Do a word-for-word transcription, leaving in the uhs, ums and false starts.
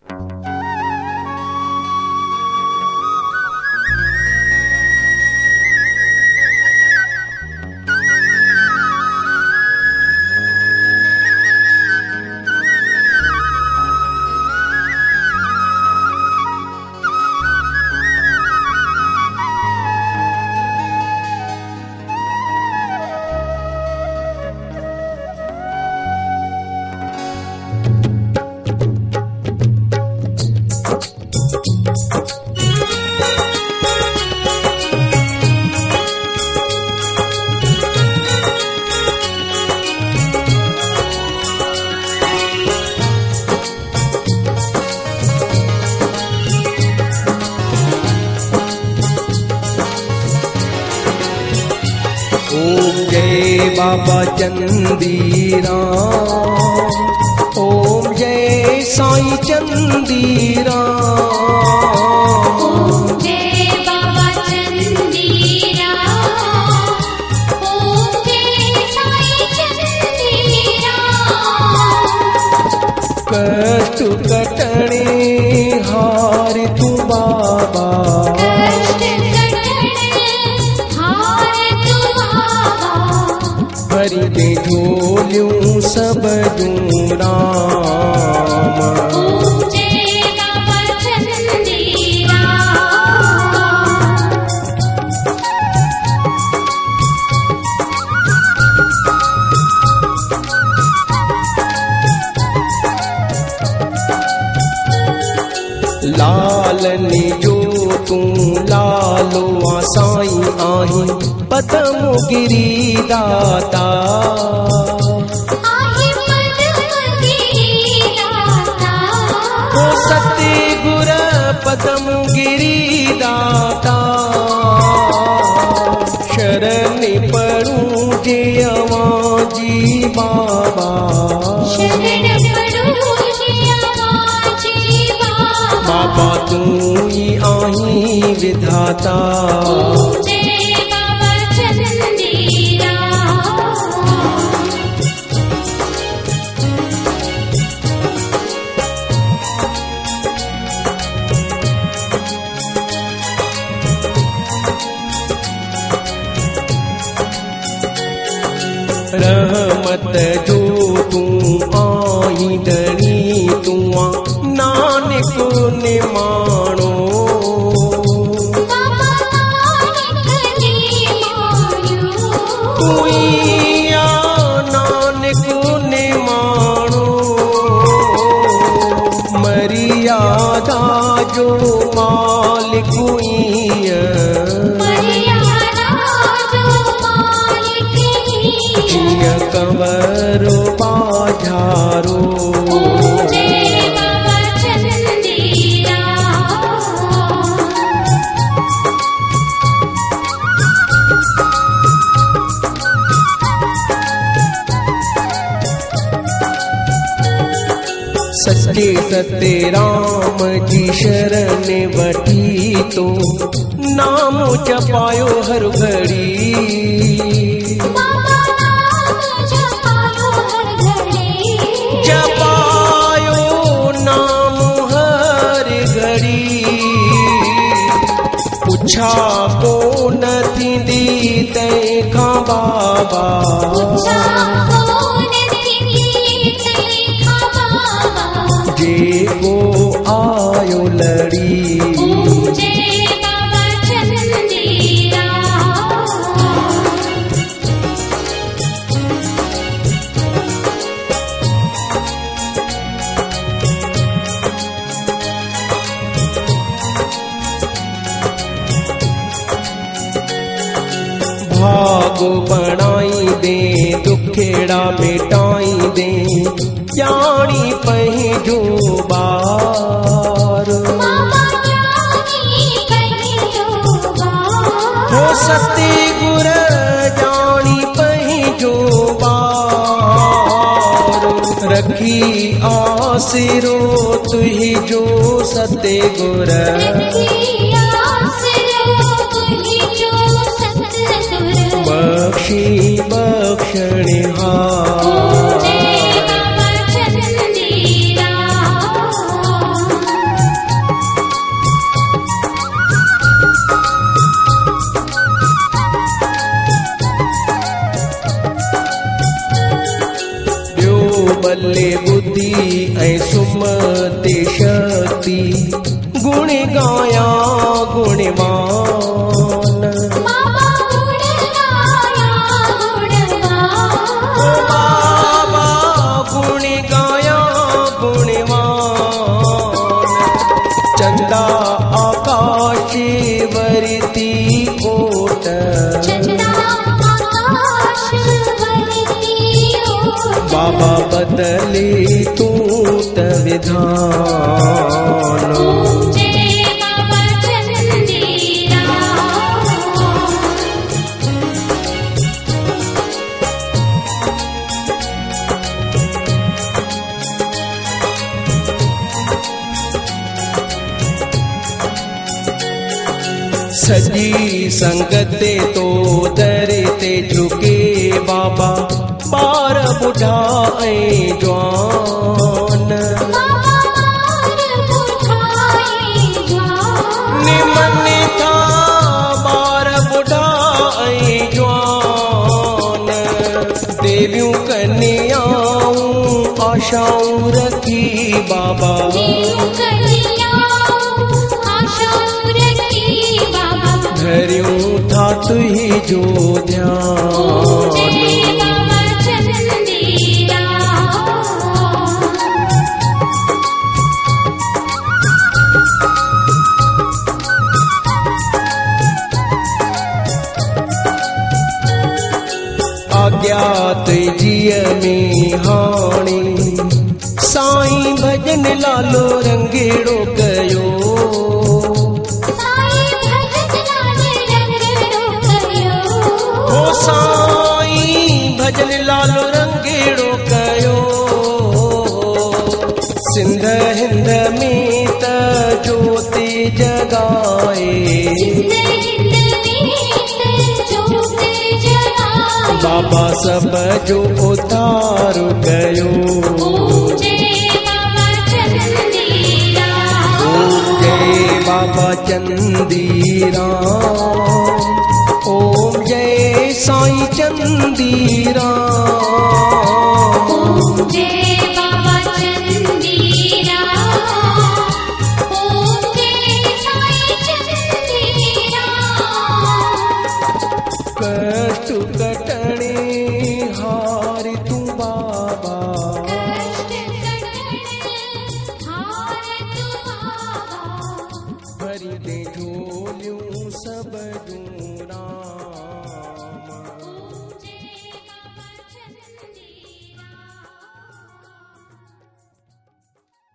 ओम जय बाबा चंदीराम, ओम जय साईं चंदीराम। ओम जय बाबा चंदीराम, ओम जय साईं चंदीराम। कष्ट कटणे हार तू बाबा, भरी दे झोलियूं सब जूं राम। ओम जय बाबा चंदीराम। लालनी जो तू लालो आ साईं आही पदम गिरी दाता। आही पदम गिरी दाता, ओ सतगुर पदम गिरी दाता। शरण पड़ू जे अवाजी बाबा, शरण पड़ू जे अवाजी बाबा। बाबा तू ही आही विधाता। ओम जय बाबा चंदीराम। रहमत जो तू आई दणी तू नानक ने माणो। बाबा नानक ने माणो, तू ही आ नानक ने माणो। मर्यादा जो मालिक ईअ, मर्यादा जो मालिक ईअ। जीअं कंवरो बाझारो। ओम जय बाबा चंदीराम। सच्चे सत्य राम जी शरण वठी तो नाम जपायो हर घड़ी। बाबा नाम जपायो हर घड़ी, जपायो नाम हर घड़ी। पुछा को न थींदी तंहिंखां बाबा, पुछा कोन थींदी तंहिंखां बाबा। जेको आयो लड़ी। ओम जय बाबा चंदीराम। भाग बणाई दे दुखेड़ा मिटाई दे, ॼाणी पंहिंजो बार। बाबा ॼाणी पंहिंजो बार, हो सतगुर ॼाणी पंहिंजो बार। रखी आसिरो तुंहिंजो सतगुर, रखी आसिरो तुंहिंजो सतगुर। बख्शी बख्शणहार। ओम जय बाबा चंदीराम। बल्ले बुद्धि ऐं सुमति शक्ति गुण गाया गुणवान बाबा गुण गाया गुणवान बाबा गुण गाया गुणवान चंदा आकाश वरती ओट चंदा आकाश वरती ओट बाबा बदले तूत विधान ओम जय बाबा चंदेरा सजी संगते तो दरते झुके बाबा बार बुढ़ा ऐं जवान बाबा मार बुढ़ाए जवान निमन था बार बुढ़ा ऐं जवान देवियों कन्याऊं आशाऊं रखी बाबा जीव कन्याओं आशाऊं रखी बाबा धरियूं था तुही जो ओम ध्यान जय बाबा चंदेरा अज्ञात जिय में हाणी साईं भजन लालो रंगेड़ो कयो साईं भजन लाल रंगड़ो कयो हो साईं भजन लालो रंगेड़ो कयो सिंध हिंद में त ज्योति जगाए सिंध हिंद में जोत जगाए बाबा सब जो उतार कयो ओम